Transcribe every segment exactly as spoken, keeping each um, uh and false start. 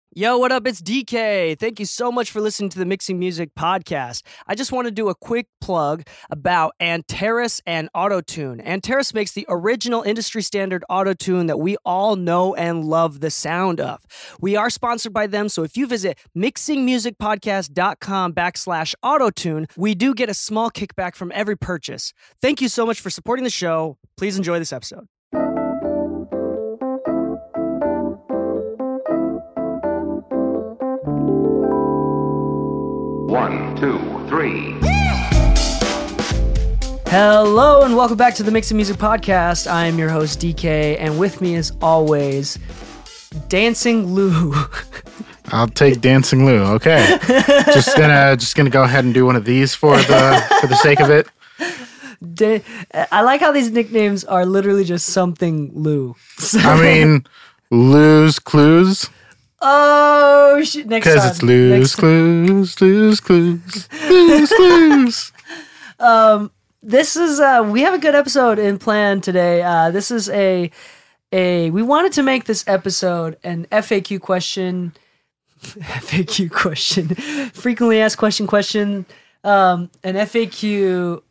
Yo, what up? It's D K. Thank you so much for listening to the Mixing Music podcast. I just want to do a quick plug about Antares and Auto-Tune. Antares makes the original industry standard auto-tune that we all know and love the sound of. We are sponsored by them, so if you visit mixingmusicpodcast.com backslash auto-tune, we do get a small kickback from every purchase. Thank you so much for supporting the show. Please enjoy this episode. One, two, three. Hello and welcome back to the Mixing Music Podcast. I am your host D K, and with me as always, Dancing Lou. I'll take Dancing Lou. Okay, just gonna just gonna go ahead and do one of these for the for the sake of it. Da- I like how these nicknames are literally just something Lou. I mean, Lou's Clues. Oh shit! Next time, because it's Lou's Next Clues, Lou's Clues, Lou's Clues. Um, this is uh, we have a good episode in plan today. Uh, this is a a we wanted to make this episode an F A Q question, F A Q question, frequently asked question question, um, an F A Q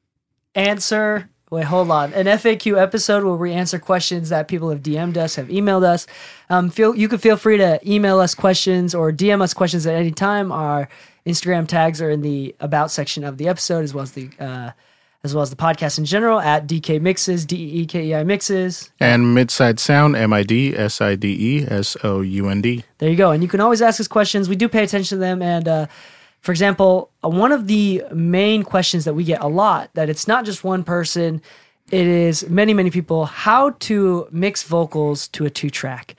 answer. Wait, hold on. An F A Q episode where we answer questions that people have D M'd us, have emailed us. Um, feel you can feel free to email us questions or D M us questions at any time. Our Instagram tags are in the about section of the episode, as well as the uh, as well as the podcast in general at D K Mixes, D E E K E I Mixes, and Midside Sound, M I D S I D E S O U N D. There you go. And you can always ask us questions. We do pay attention to them. And uh, for example, uh, one of the main questions that we get a lot, that it's not just one person, it is many, many people, how to mix vocals to a two-track.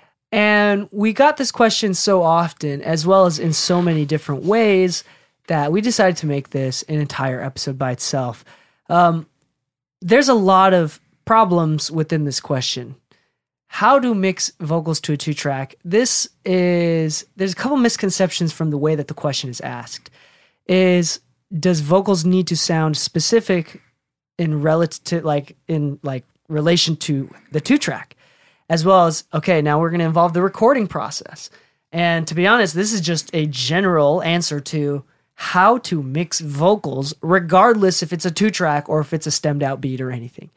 And we got this question so often, as well as in so many different ways, that we decided to make this an entire episode by itself. Um, there's a lot of problems within this question. How to mix vocals to a two-track. This is, there's a couple misconceptions from the way that the question is asked. Is, does vocals need to sound specific in relative to, like, in like relation to the two-track? As well as, okay, now we're going to involve the recording process. And to be honest, this is just a general answer to how to mix vocals, regardless if it's a two-track or if it's a stemmed-out beat or anything.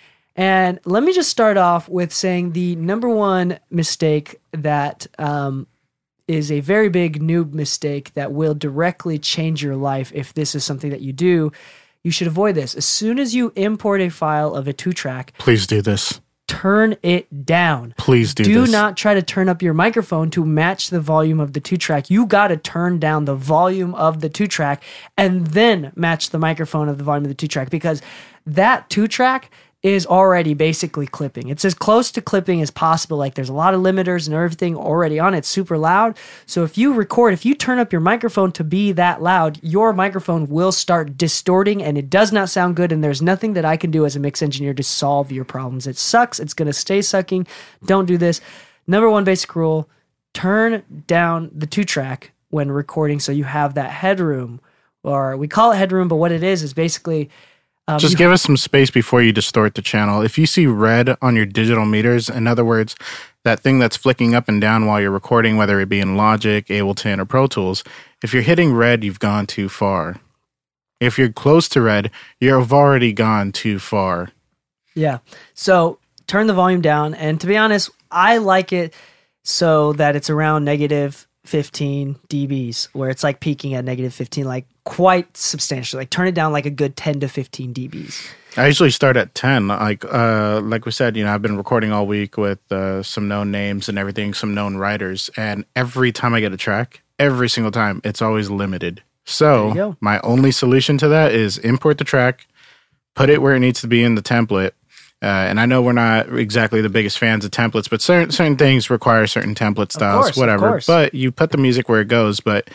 And let me just start off with saying the number one mistake that um, is a very big noob mistake that will directly change your life if this is something that you do. You should avoid this. As soon as you import a file of a two-track, please do this. Turn it down. Please do, do this. Do not try to turn up your microphone to match the volume of the two-track. You got to turn down the volume of the two-track and then match the microphone of the volume of the two-track, because that two-track is already basically clipping. It's as close to clipping as possible. Like, there's a lot of limiters and everything already on it, super loud. So if you record, if you turn up your microphone to be that loud, your microphone will start distorting and it does not sound good. And there's nothing that I can do as a mix engineer to solve your problems. It sucks. It's going to stay sucking. Don't do this. Number one basic rule, turn down the two track when recording so you have that headroom, or we call it headroom, but what it is is basically Um, Just give us some space before you distort the channel. If you see red on your digital meters, in other words, that thing that's flicking up and down while you're recording, whether it be in Logic, Ableton, or Pro Tools, if you're hitting red, you've gone too far. If you're close to red, you've already gone too far. Yeah. So turn the volume down. And to be honest, I like it so that it's around negative fifteen decibels, where it's like peaking at negative fifteen, like quite substantially. Like, turn it down like a good ten to fifteen decibels. I usually start at ten. Like uh, like we said, you know, I've been recording all week with uh, some known names and everything, some known writers. And every time I get a track, every single time, it's always limited. So my only solution to that is import the track, put it where it needs to be in the template. Uh, and I know we're not exactly the biggest fans of templates, but certain certain things require certain template styles, course, whatever. But you put the music where it goes, but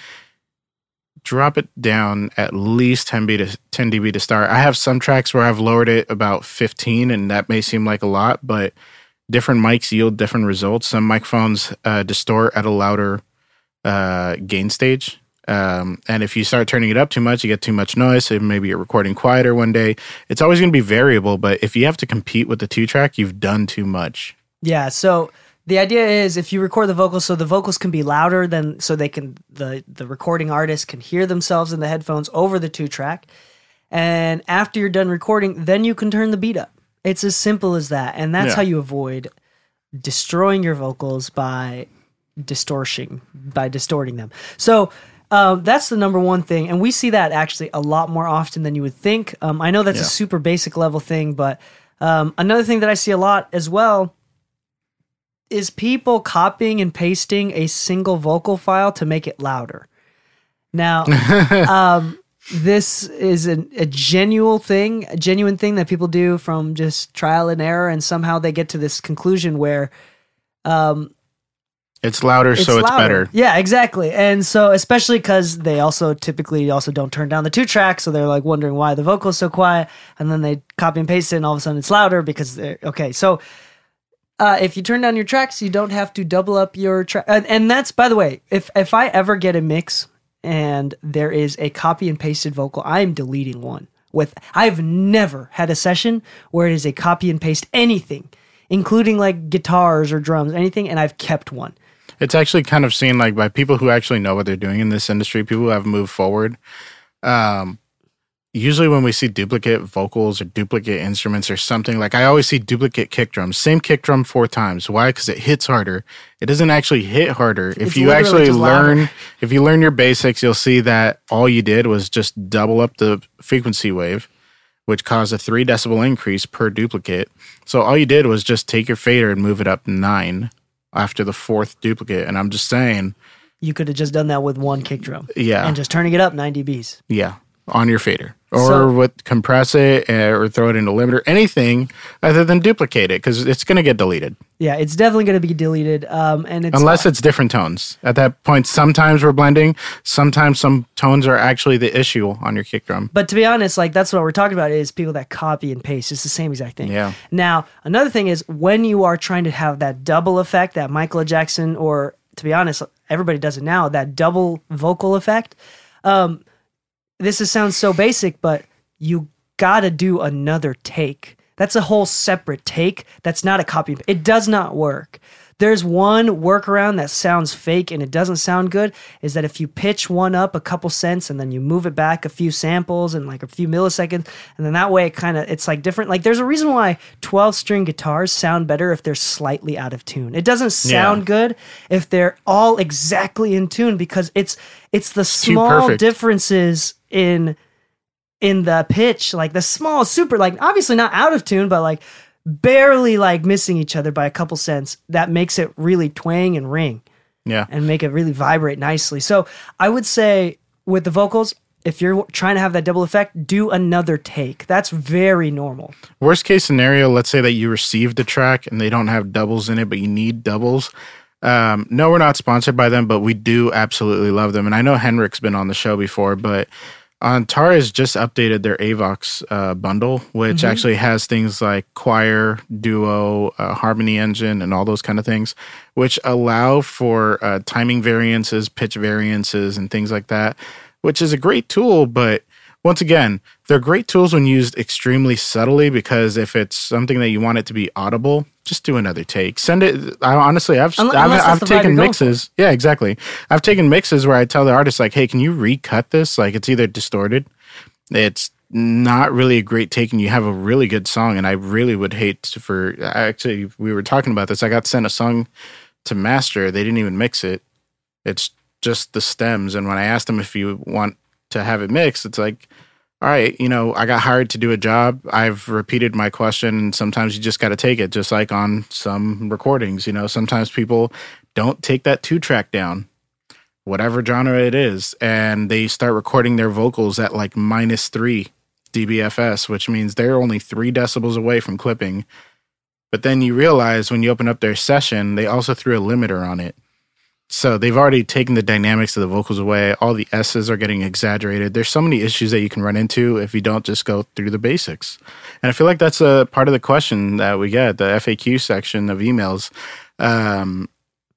drop it down at least ten decibels to start. I have some tracks where I've lowered it about fifteen, and that may seem like a lot, but different mics yield different results. Some microphones uh, distort at a louder uh, gain stage. Um, and if you start turning it up too much, you get too much noise. So maybe you're recording quieter one day. It's always going to be variable, but if you have to compete with the two track, you've done too much. Yeah. So The idea is if you record the vocals, so the vocals can be louder than, so they can, the, the recording artist can hear themselves in the headphones over the two track. And after you're done recording, then you can turn the beat up. It's as simple as that. And that's Yeah. how you avoid destroying your vocals by distorting, by distorting them. So um, that's the number one thing. And we see that actually a lot more often than you would think. Um, I know that's Yeah. a super basic level thing, but um, another thing that I see a lot as well is people copying and pasting a single vocal file to make it louder. Now, um, this is an, a genuine thing, a genuine thing that people do from just trial and error, and somehow they get to this conclusion where um, It's louder, it's so it's louder. better. Yeah, exactly. And so, especially because they also typically also don't turn down the two track, so they're like wondering why the vocal is so quiet, and then they copy and paste it, and all of a sudden it's louder because they're okay. So. Uh, if you turn down your tracks, you don't have to double up your track. And, and that's, by the way, if if I ever get a mix and there is a copy and pasted vocal, I am deleting one. With I've never had a session where it is a copy and paste anything, including like guitars or drums, anything, and I've kept one. It's actually kind of seen like by people who actually know what they're doing in this industry, people who have moved forward. Um, usually when we see duplicate vocals or duplicate instruments or something, like I always see duplicate kick drums, same kick drum four times. Why? Because it hits harder. It doesn't actually hit harder. If It's you literally actually just learn, louder. if you learn your basics, you'll see that all you did was just double up the frequency wave, which caused a three decibel increase per duplicate. So all you did was just take your fader and move it up nine after the fourth duplicate. And I'm just saying, You could have just done that with one kick drum. Yeah. And just turning it up nine dBs. yeah, on your fader. Or So- with compress it uh, or throw it in a limiter, anything other than duplicate it, because it's going to get deleted. Yeah, it's definitely going to be deleted. Um, and it's Unless it's different tones. At that point, sometimes we're blending. Sometimes some tones are actually the issue on your kick drum. But to be honest, like that's what we're talking about is people that copy and paste. It's the same exact thing. Yeah. Now, another thing is when you are trying to have that double effect, that Michael Jackson, or to be honest, everybody does it now, that double vocal effect. Um, this is, sounds so basic, but you gotta do another take. That's a whole separate take. That's not a copy. It does not work. There's one workaround that sounds fake and it doesn't sound good, is that if you pitch one up a couple cents and then you move it back a few samples and like a few milliseconds, and then that way it kind of, it's like different. Like there's a reason why twelve string guitars sound better if they're slightly out of tune. It doesn't sound Yeah. good if they're all exactly in tune, because it's it's the too small perfect. differences in in the pitch, like the small super, like obviously not out of tune, but like barely like missing each other by a couple cents, that makes it really twang and ring Yeah. and make it really vibrate nicely. So I would say with the vocals, if you're trying to have that double effect, do another take. That's very normal. Worst case scenario, let's say that you received a track and they don't have doubles in it, but you need doubles. Um, no, we're not sponsored by them, but we do absolutely love them. And I know Henrik's been on the show before, but Antara has just updated their Avox uh, bundle, which Mm-hmm. actually has things like choir, duo, uh, harmony engine, and all those kind of things, which allow for uh, timing variances, pitch variances, and things like that, which is a great tool. But once again, they're great tools when used extremely subtly, because if it's something that you want it to be audible, just do another take. Send it. I, honestly, I've Unle- I've, unless that's I've the vibe taken you're going mixes. Yeah, exactly. I've taken mixes where I tell the artist like, "Hey, can you recut this? Like, it's either distorted, it's not really a great take, and you have a really good song." And I really would hate to, for actually, we were talking about this. I got sent a song to master. They didn't even mix it. It's just the stems. And when I asked them if you want to have it mixed, it's like, all right, you know, I got hired to do a job. I've repeated my question, and sometimes you just got to take it, just like on some recordings. You know, sometimes people don't take that two track down, whatever genre it is, and they start recording their vocals at like minus three D B F S, which means they're only three decibels away from clipping. But then you realize when you open up their session, they also threw a limiter on it. So they've already taken the dynamics of the vocals away. All the S's are getting exaggerated. There's so many issues that you can run into if you don't just go through the basics. And I feel like that's a part of the question that we get, the F A Q section of emails. Um,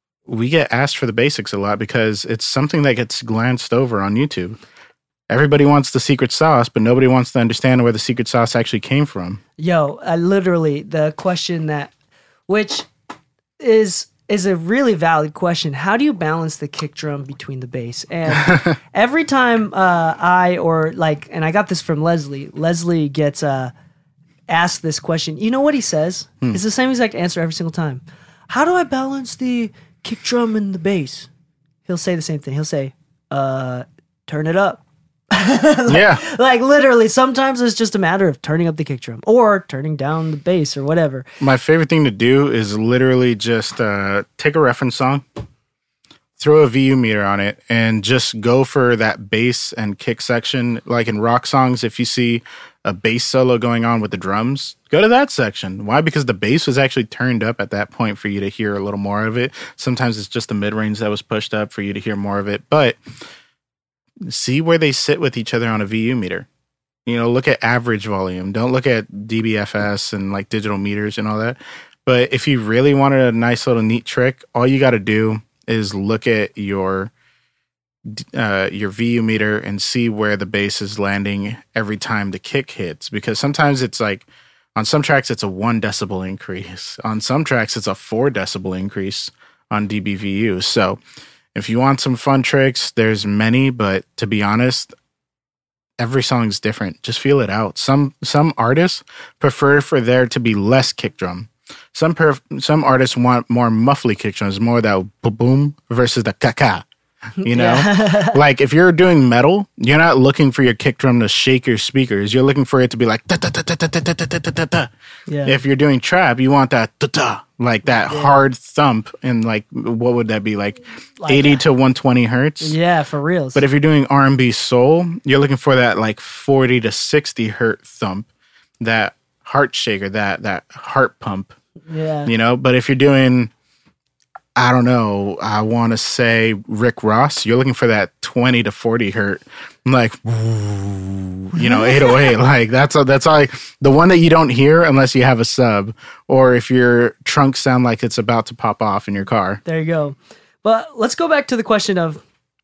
we get asked for the basics a lot because it's something that gets glanced over on YouTube. Everybody wants the secret sauce, but nobody wants to understand where the secret sauce actually came from. Yo, I literally, the question that, which is is a really valid question. How do you balance the kick drum between the bass? And every time uh, I or like, and I got this from Leslie. Leslie gets uh, asked this question. You know what he says? Hmm. It's the same exact answer every single time. How do I balance the kick drum and the bass? He'll say the same thing. He'll say, uh, turn it up. like, yeah. Like literally, sometimes it's just a matter of turning up the kick drum or turning down the bass or whatever. My favorite thing to do is literally just uh, take a reference song, throw a V U meter on it, and just go for that bass and kick section. Like in rock songs, if you see a bass solo going on with the drums, go to that section. Why? Because the bass was actually turned up at that point for you to hear a little more of it. Sometimes it's just the mid-range that was pushed up for you to hear more of it. But see where they sit with each other on a V U meter. You know, look at average volume. Don't look at D B F S and like digital meters and all that. But if you really wanted a nice little neat trick, all you got to do is look at your uh, your V U meter and see where the bass is landing every time the kick hits. Because sometimes it's like, on some tracks, it's a one decibel increase. On some tracks, it's a four decibel increase on D B V U. So if you want some fun tricks, there's many, but to be honest, every song's different. Just feel it out. Some some artists prefer for there to be less kick drum. Some perf- some artists want more muffly kick drums, more that boom boom versus the ka-ka. You know, Yeah. like if you're doing metal, you're not looking for your kick drum to shake your speakers. You're looking for it to be like da da da da da da da da da da. Yeah. If you're doing trap, you want that da da, like that Yeah. hard thump, and like what would that be like, Like eighty a- to one twenty hertz? Yeah, for reals. But if you're doing R and B soul, you're looking for that like forty to sixty hertz thump, that heart shaker, that that heart pump. yeah. You know, but if you're doing, I don't know, I want to say Rick Ross, you're looking for that twenty to forty hertz, like, you know, eight oh eight. Like that's a, that's like the one that you don't hear unless you have a sub, or if your trunks sound like it's about to pop off in your car. There you go. But let's go back to the question of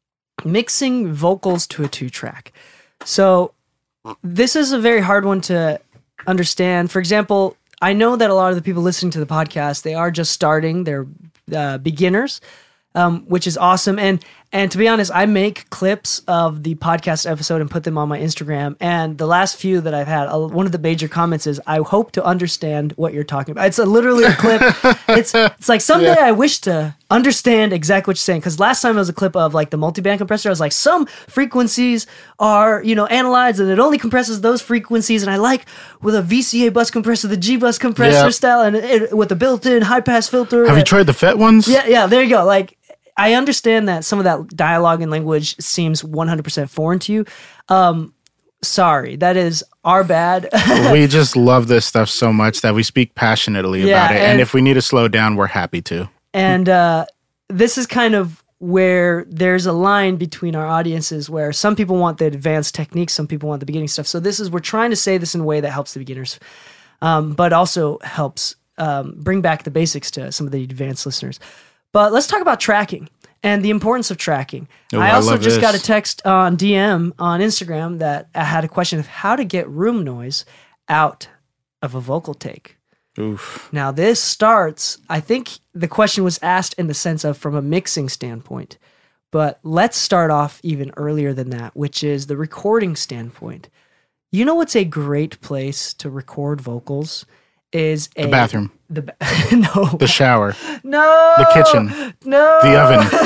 mixing vocals to a two track. So this is a very hard one to understand. For example, I know that a lot of the people listening to the podcast, they are just starting, they're uh, beginners, um, which is awesome. And and to be honest, I make clips of the podcast episode and put them on my Instagram. And the last few that I've had, uh, one of the major comments is, I hope to understand what you're talking about. It's a, literally a clip. it's it's like someday Yeah. I wish to understand exactly what you're saying. Because last time it was a clip of like the multiband compressor. I was like, some frequencies are, you know, analyzed and it only compresses those frequencies. And I like with a V C A bus compressor, the G bus compressor Yeah. style, and it, with a built-in high pass filter. Have you tried the F E T ones? Yeah, yeah, there you go. Like, I understand that some of that dialogue and language seems one hundred percent foreign to you. Um, sorry, that is our bad. We just love this stuff so much that we speak passionately Yeah, about it. And, and- if we need to slow down, we're happy to. And uh, this is kind of where there's a line between our audiences where some people want the advanced techniques, some people want the beginning stuff. So this is, we're trying to say this in a way that helps the beginners, um, but also helps um, bring back the basics to some of the advanced listeners. But let's talk about tracking and the importance of tracking. Ooh, I I also love just this. got a text on D M on Instagram that I had a question of how to get room noise out of a vocal take. Oof. Now, this starts, I think the question was asked in the sense of from a mixing standpoint, but let's start off even earlier than that, which is the recording standpoint. You know what's a great place to record vocals is a The bathroom. The ba- no, The shower. no, the kitchen. no, The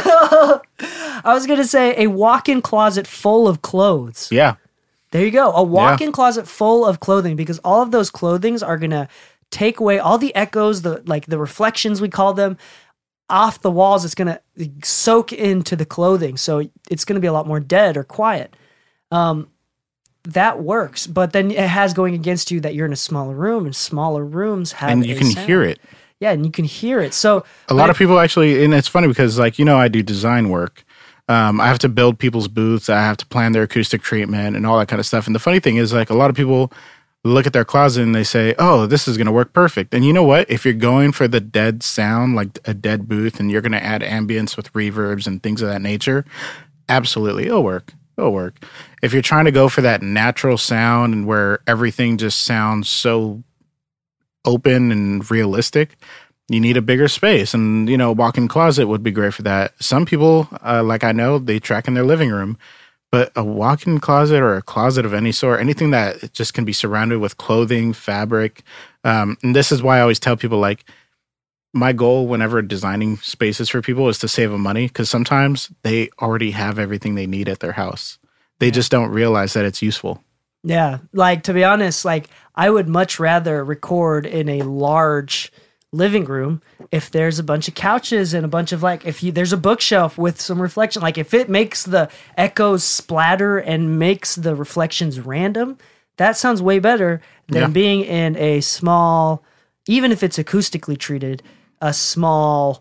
oven. I was gonna say a walk-in closet full of clothes. Yeah. There you go. A walk-in closet full of clothing, because all of those clothings are gonna take away all the echoes, the like the reflections we call them, off the walls. It's gonna soak into the clothing, so it's gonna be a lot more dead or quiet. Um, that works, but then it has going against you that you're in a smaller room, and smaller rooms have And you a can sound. hear it. Yeah, and you can hear it. So A lot of people actually, and it's funny because, like, you know, I do design work. Um, I have to build people's booths. I have to plan their acoustic treatment and all that kind of stuff. And the funny thing is, like, a lot of people look at their closet and they say, oh, this is going to work perfect. And you know what? If you're going for the dead sound, like a dead booth, and you're going to add ambience with reverbs and things of that nature, absolutely, it'll work. It'll work. If you're trying to go for that natural sound and where everything just sounds so open and realistic, you need a bigger space, and you know, walk-in closet would be great for that. Some people, uh, like I know, they track in their living room, but a walk-in closet or a closet of any sort, anything that just can be surrounded with clothing, fabric. Um, and this is why I always tell people, like, my goal whenever designing spaces for people is to save them money, because sometimes they already have everything they need at their house. They yeah. just don't realize that it's useful. Yeah. Like, to be honest, like, I would much rather record in a large living room if there's a bunch of couches and a bunch of, like, if you there's a bookshelf with some reflection, like if it makes the echoes splatter and makes the reflections random, that sounds way better than yeah. being in a small, even if it's acoustically treated, a small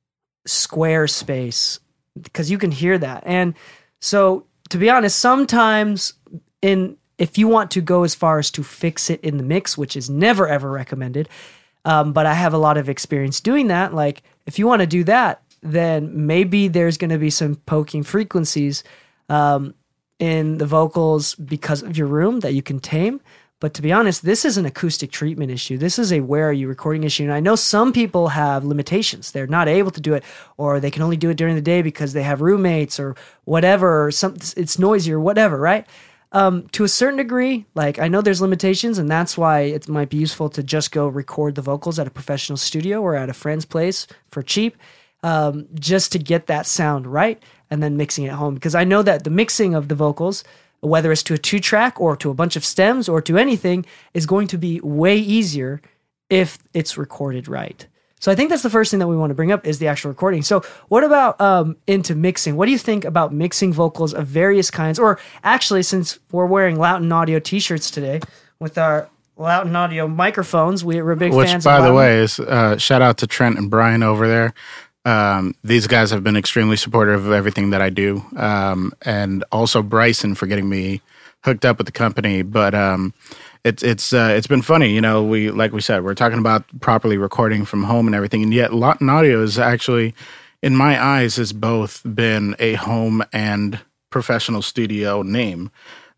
square space, because you can hear that. And so, to be honest, sometimes in if you want to go as far as to fix it in the mix, which is never ever recommended, Um, but I have a lot of experience doing that. Like, if you want to do that, then maybe there's going to be some poking frequencies um, in the vocals because of your room that you can tame. But to be honest, this is an acoustic treatment issue. This is a where are you recording issue. And I know some people have limitations. They're not able to do it, or they can only do it during the day because they have roommates or whatever, or some, it's noisy or whatever, right? Um, to a certain degree, like, I know there's limitations, and that's why it might be useful to just go record the vocals at a professional studio or at a friend's place for cheap, um, just to get that sound right, and then mixing it at home. Because I know that the mixing of the vocals, whether it's to a two-track or to a bunch of stems or to anything, is going to be way easier if it's recorded right. So I think that's the first thing that we want to bring up is the actual recording. So what about um, into mixing? What do you think about mixing vocals of various kinds? Or actually, since we're wearing Loughton Audio t-shirts today with our Loughton Audio microphones, we, we're big Which, fans of Which, by the Loughton. way, is uh, shout out to Trent and Brian over there. Um, these guys have been extremely supportive of everything that I do. Um, and also Bryson for getting me hooked up with the company. But um, it's it's uh, it's been funny, you know. We like we said, we're talking about properly recording from home and everything, and yet Loughton Audio is actually, in my eyes, has both been a home and professional studio name.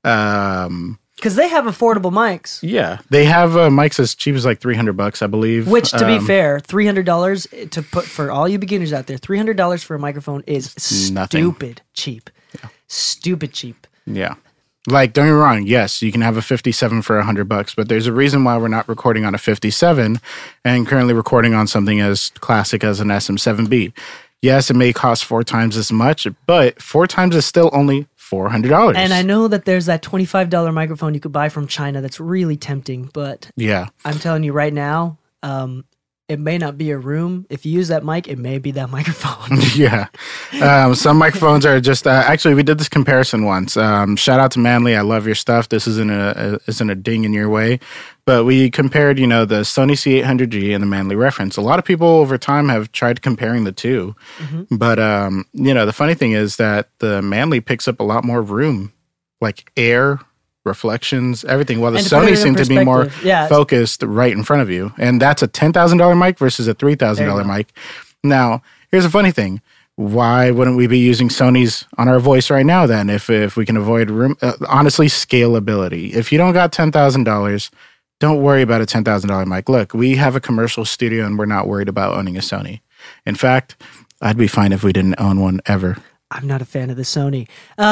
Um, Because they have affordable mics. Yeah, they have uh, mics as cheap as like three hundred bucks, I believe. Which, to um, be fair, three hundred dollars to put for all you beginners out there. Three hundred dollars for a microphone is nothing. Stupid cheap. Yeah. Stupid cheap. Yeah. Like, don't get me wrong. Yes, you can have a fifty-seven for a hundred bucks, but there's a reason why we're not recording on a fifty-seven and currently recording on something as classic as an S M seven B. Yes, it may cost four times as much, but four times is still only four hundred dollars. And I know that there's that twenty-five dollars microphone you could buy from China that's really tempting, but yeah, I'm telling you right now, um, it may not be a room. If you use that mic, it may be that microphone. yeah. Um, some microphones are just, uh, actually, we did this comparison once. Um, shout out to Manly. I love your stuff. This isn't a, a, isn't a ding in your way. But we compared, you know, the Sony C eight hundred G and the Manly reference. A lot of people over time have tried comparing the two. Mm-hmm. But, um, you know, the funny thing is that the Manly picks up a lot more room, like air, reflections, everything. While the Sony seemed to be more yeah, focused right in front of you. And that's a ten thousand dollars mic versus a three thousand dollars mic. Now, here's a funny thing. Why wouldn't we be using Sony's on our voice right now then if if we can avoid room? Uh, honestly, scalability. If you don't got ten thousand dollars, don't worry about a ten thousand dollars mic. Look, we have a commercial studio and we're not worried about owning a Sony. In fact, I'd be fine if we didn't own one ever. I'm not a fan of the Sony. Uh,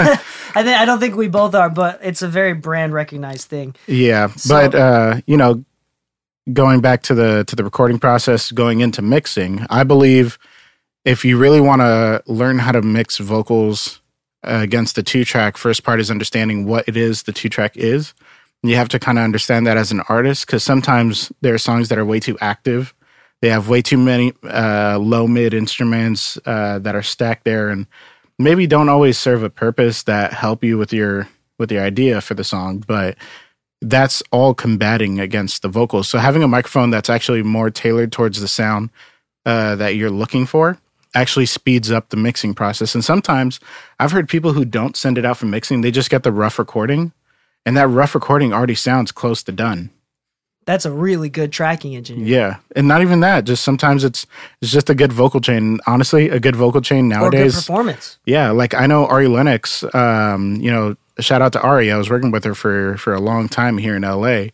I think I don't think we both are, but it's a very brand recognized thing. Yeah, so, but uh, you know, going back to the to the recording process, going into mixing, I believe if you really want to learn how to mix vocals uh, against the two track, first part is understanding what it is the two track is. You have to kind of understand that as an artist, because sometimes there are songs that are way too active. They have way too many uh, low mid instruments uh, that are stacked there, and maybe don't always serve a purpose that help you with your with your idea for the song. But that's all combating against the vocals. So having a microphone that's actually more tailored towards the sound uh, that you're looking for actually speeds up the mixing process. And sometimes I've heard people who don't send it out for mixing; they just get the rough recording, and that rough recording already sounds close to done. That's a really good tracking engineer. Yeah, and not even that. Just sometimes it's it's just a good vocal chain. Honestly, a good vocal chain nowadays. Or good performance. Yeah, like I know Ari Lennox. Um, you know, shout out to Ari. I was working with her for for a long time here in L A.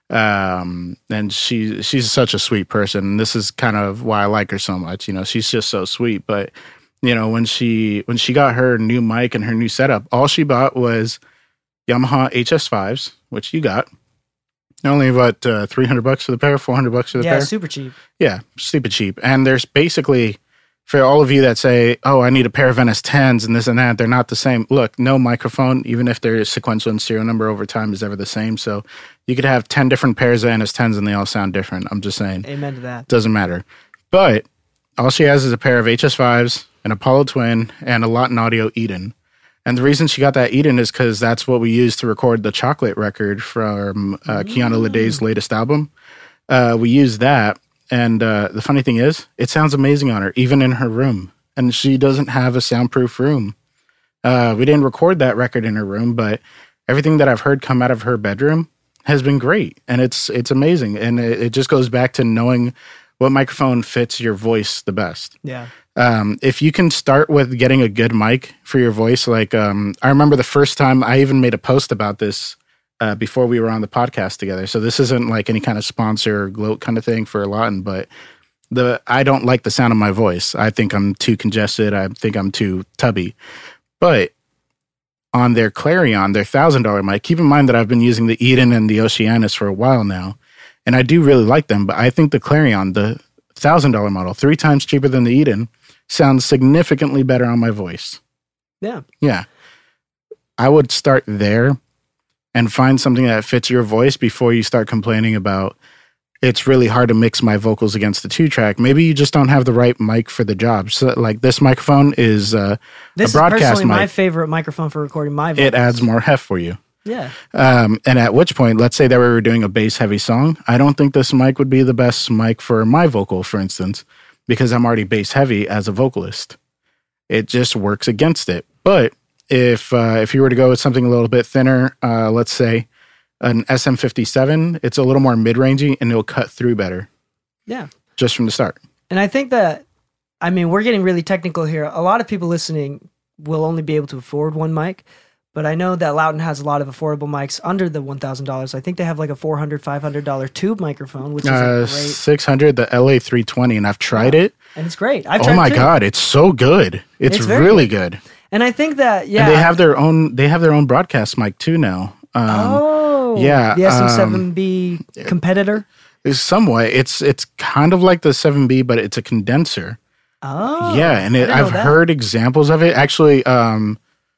Um, and she she's such a sweet person. And this is kind of why I like her so much. You know, she's just so sweet. But you know, when she when she got her new mic and her new setup, all she bought was Yamaha H S fives, which you got. Only about uh, three hundred bucks for the pair, four hundred bucks for the yeah, pair. super cheap. Yeah, stupid cheap. And there's basically, for all of you that say, oh, I need a pair of N S tens and this and that, they're not the same. Look, no microphone, even if their sequential and serial number over time is ever the same. So you could have ten different pairs of N S tens and they all sound different. I'm just saying. Amen to that. Doesn't matter. But all she has is a pair of H S fives, an Apollo Twin, and a Lawton Audio Eden. And the reason she got that Eden is because that's what we used to record the Chocolate record from uh, Kiana Ledé's latest album. Uh, we used that. And uh, the funny thing is, it sounds amazing on her, even in her room. And she doesn't have a soundproof room. Uh, we didn't record that record in her room, but everything that I've heard come out of her bedroom has been great. And it's it's amazing. And it, it just goes back to knowing what microphone fits your voice the best. Yeah. Um, if you can start with getting a good mic for your voice, like um, I remember the first time I even made a post about this uh, before we were on the podcast together. So this isn't like any kind of sponsor or gloat kind of thing for Lawton, but the I don't like the sound of my voice. I think I'm too congested. I think I'm too tubby. But on their Clarion, their one thousand dollars mic, keep in mind that I've been using the Eden and the Oceanus for a while now, and I do really like them, but I think the Clarion, the one thousand dollars model, three times cheaper than the Eden, sounds significantly better on my voice. Yeah. Yeah. I would start there and find something that fits your voice before you start complaining about it's really hard to mix my vocals against the two-track. Maybe you just don't have the right mic for the job. So, like, this microphone is uh, this a broadcast is personally mic. my favorite microphone for recording my vocals. It adds more heft for you. Yeah. Um, and at which point, let's say that we were doing a bass-heavy song. I don't think this mic would be the best mic for my vocal, for instance, because I'm already bass-heavy as a vocalist. It just works against it. But if uh, if you were to go with something a little bit thinner, uh, let's say an S M fifty-seven, it's a little more mid-rangey and it'll cut through better. Yeah. Just from the start. And I think that, I mean, we're getting really technical here. A lot of people listening will only be able to afford one mic, but I know that Lawton has a lot of affordable mics under the one thousand dollars. I think they have like a four hundred dollars, five hundred dollars tube microphone, which is Uh, a great. six hundred, the L A three twenty, and I've tried Yeah. it. And it's great. I've Oh tried my it too. God, it's so good. It's, It's very really good. And I think that, yeah. And they have their own they have their own broadcast mic too now. Um, oh. yeah, The S M um, seven B competitor. Is somewhat. It's it's kind of like the seven B, but it's a condenser. Oh. yeah, and I it, didn't know I've that. heard examples of it. Actually, um,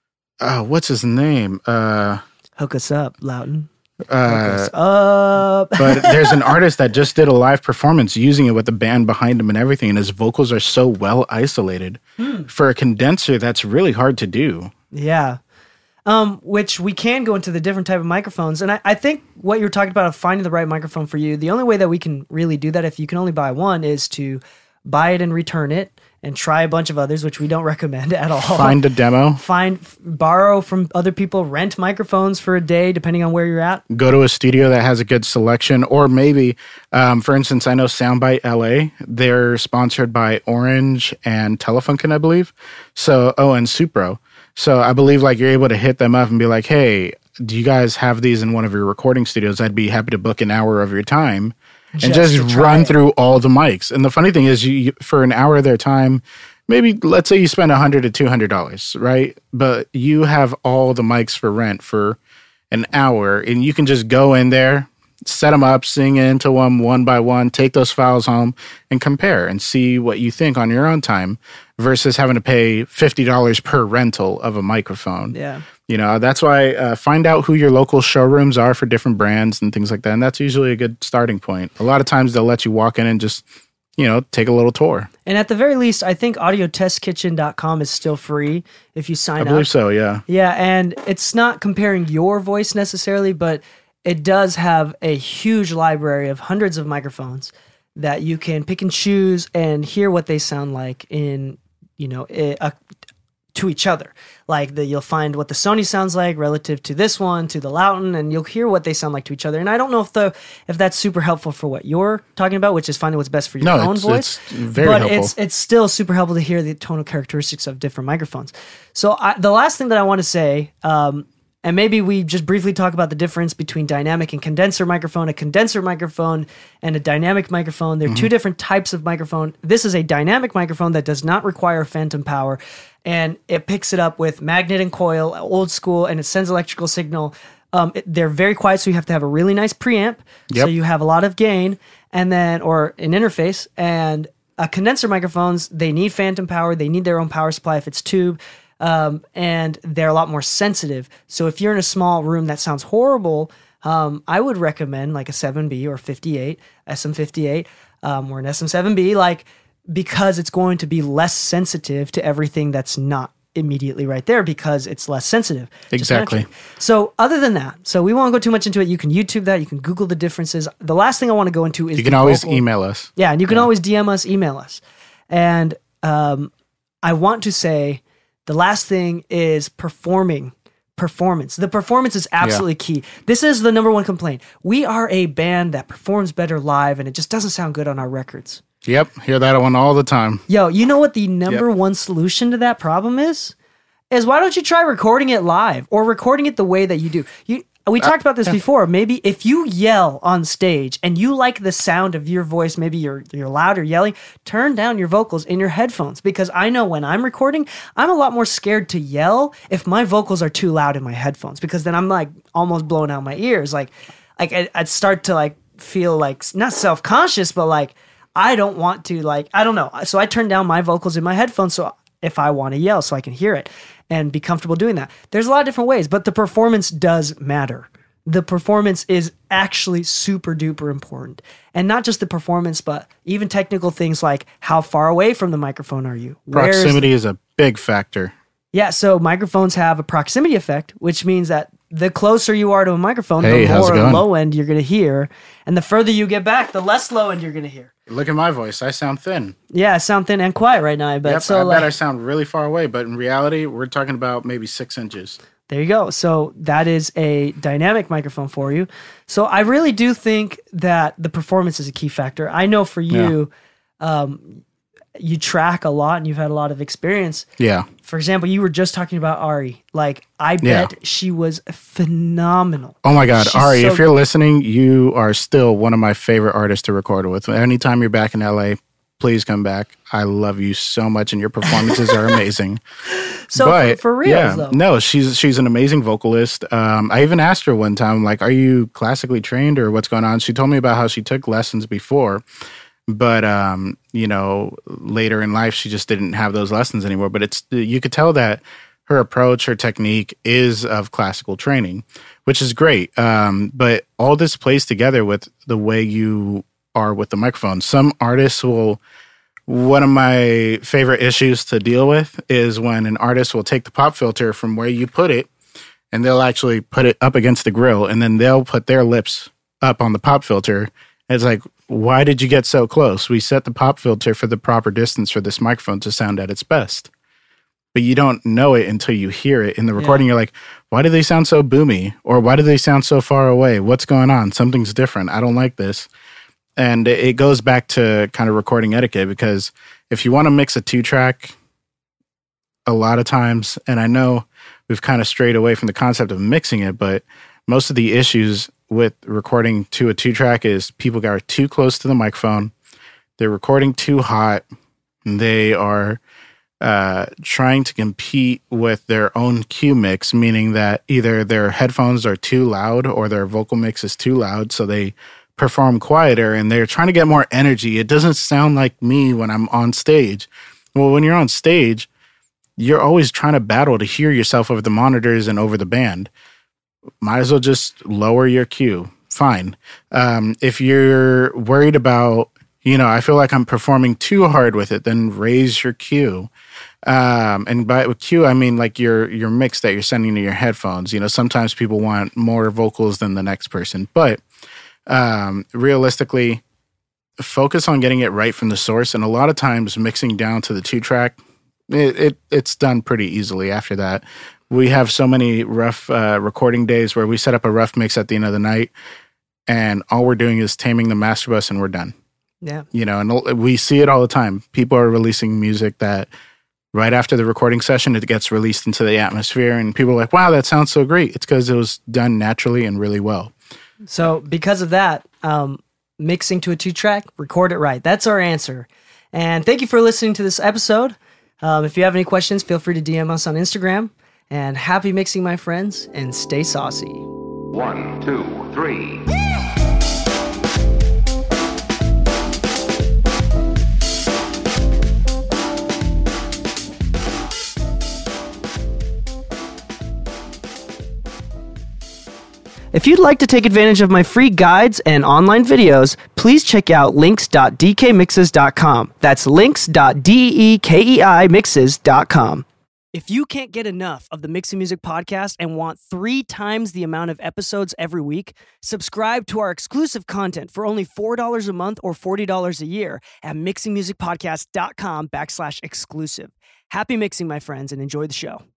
uh, what's his name? Uh, Hook us up, Lawton. Hook uh, us up. but there's an artist that just did a live performance using it with the band behind him and everything, and his vocals are so well isolated. Hmm. For a condenser, that's really hard to do. Yeah. Um, which we can go into the different type of microphones. And I, I think what you're talking about of finding the right microphone for you, the only way that we can really do that if you can only buy one is to buy it and return it and try a bunch of others, which we don't recommend at all. Find a demo. Find, f- borrow from other people, rent microphones for a day, depending on where you're at. Go to a studio that has a good selection, or maybe, um, for instance, I know Soundbite L A. They're sponsored by Orange and Telefunken, I believe. So, oh, and Supro. So I believe like you're able to hit them up and be like, hey, do you guys have these in one of your recording studios? I'd be happy to book an hour of your time and Just just to try run it. through all the mics. And the funny thing is, you, you for an hour of their time, maybe let's say you spend one hundred dollars to two hundred dollars, right? But you have all the mics for rent for an hour, and you can just go in there, set them up, sing into them one by one, take those files home, and compare and see what you think on your own time versus having to pay fifty dollars per rental of a microphone. Yeah. You know, that's why uh, find out who your local showrooms are for different brands and things like that. And that's usually a good starting point. A lot of times they'll let you walk in and just, you know, take a little tour. And at the very least, I think audio test kitchen dot com is still free if you sign I up. believe so, yeah. Yeah, and it's not comparing your voice necessarily, but it does have a huge library of hundreds of microphones that you can pick and choose and hear what they sound like in, you know, a, a, to each other. Like the, you'll find what the Sony sounds like relative to this one, to the Lawton, and you'll hear what they sound like to each other. And I don't know if the if that's super helpful for what you're talking about, which is finding what's best for your No, own it's, voice. it's very but helpful. it's it's still super helpful to hear the tonal characteristics of different microphones. So I, the last thing that I want to say, um, And maybe we just briefly talk about the difference between dynamic and condenser microphone. A condenser microphone and a dynamic microphone, they're mm-hmm. two different types of microphone. This is a dynamic microphone that does not require phantom power, and it picks it up with magnet and coil, old school, and it sends electrical signal. Um, it, they're very quiet, so you have to have a really nice preamp, yep. so you have a lot of gain, and then or an interface. And uh, condenser microphones, they need phantom power. They need their own power supply if it's tube. Um, and they're a lot more sensitive. So if you're in a small room that sounds horrible, um, I would recommend like a seven B or fifty-eight, S M fifty-eight, um, or an S M seven B, like, because it's going to be less sensitive to everything that's not immediately right there because it's less sensitive. Exactly. So other than that, so we won't go too much into it. You can YouTube that. You can Google the differences. The last thing I want to go into is you can always vocal. email us. Yeah, and you can yeah. always D M us, email us. And um, I want to say, the last thing is performing. Performance. The performance is absolutely yeah. key. This is the number one complaint. We are a band that performs better live, and it just doesn't sound good on our records. Yep, hear that one all the time. Yo, you know what the number yep. one solution to that problem is? Is why don't you try recording it live or recording it the way that you do? You We talked about this before. Maybe if you yell on stage and you like the sound of your voice, maybe you're you're loud or yelling, turn down your vocals in your headphones. Because I know when I'm recording, I'm a lot more scared to yell if my vocals are too loud in my headphones, because then I'm like almost blowing out my ears. Like, like I'd, I'd start to like feel like not self-conscious, but like I don't want to, like, I don't know. So I turn down my vocals in my headphones so if I want to yell so I can hear it and be comfortable doing that. There's a lot of different ways, but the performance does matter. The performance is actually super duper important. And not just the performance, but even technical things like how far away from the microphone are you? Proximity the- is a big factor. Yeah, so microphones have a proximity effect, which means that the closer you are to a microphone, hey, the more low end you're going to hear. And the further you get back, the less low end you're going to hear. Look at my voice. I sound thin. Yeah, I sound thin and quiet right now, I bet. Yep, so I like, bet I sound really far away, but in reality, we're talking about maybe six inches. There you go. So that is a dynamic microphone for you. So I really do think that the performance is a key factor. I know for you, yeah. um, you track a lot and you've had a lot of experience. Yeah. For example, you were just talking about Ari. Like, I bet yeah. she was phenomenal. Oh my God, She's Ari, so if you're listening, you are still one of my favorite artists to record with. Anytime you're back in L A, please come back. I love you so much and your performances are amazing. So but, for, for real, yeah, though. No, she's she's an amazing vocalist. Um, I even asked her one time, like, are you classically trained or what's going on? She told me about how she took lessons before. But, um, you know, later in life, she just didn't have those lessons anymore. But it's you could tell that her approach, her technique is of classical training, which is great. Um, but all this plays together with the way you are with the microphone. Some artists will, one of my favorite issues to deal with is when an artist will take the pop filter from where you put it and they'll actually put it up against the grill and then they'll put their lips up on the pop filter. It's like, why did you get so close? We set the pop filter for the proper distance for this microphone to sound at its best. But you don't know it until you hear it in the recording. Yeah. You're like, why do they sound so boomy? Or why do they sound so far away? What's going on? Something's different. I don't like this. And it goes back to kind of recording etiquette, because if you want to mix a two-track, a lot of times, and I know we've kind of strayed away from the concept of mixing it, but most of the issues with recording to a two-track is people got too close to the microphone, they're recording too hot, they are uh, trying to compete with their own cue mix, meaning that either their headphones are too loud or their vocal mix is too loud, so they perform quieter and they're trying to get more energy. It doesn't sound like me when I'm on stage. Well, when you're on stage, you're always trying to battle to hear yourself over the monitors and over the band. Might as well just lower your cue. Fine. Um, if you're worried about, you know, I feel like I'm performing too hard with it, then raise your cue. Um, and by with cue, I mean like your your mix that you're sending to your headphones. You know, sometimes people want more vocals than the next person, but um, realistically, focus on getting it right from the source. And a lot of times, mixing down to the two track, it, it it's done pretty easily after that. We have so many rough uh, recording days where we set up a rough mix at the end of the night, and all we're doing is taming the master bus, and we're done. Yeah, you know, and we see it all the time. People are releasing music that right after the recording session, it gets released into the atmosphere, and people are like, wow, that sounds so great. It's because it was done naturally and really well. So because of that, um, mixing to a two-track, record it right. That's our answer. And thank you for listening to this episode. Um, if you have any questions, feel free to D M us on Instagram. And happy mixing, my friends, and stay saucy. One, two, three. If you'd like to take advantage of my free guides and online videos, please check out links dot d k mixes dot com. That's links dot d-e-k-e-i mixes dot com. If you can't get enough of the Mixing Music Podcast and want three times the amount of episodes every week, subscribe to our exclusive content for only four dollars a month or forty dollars a year at mixing music podcast dot com backslash exclusive. Happy mixing, my friends, and enjoy the show.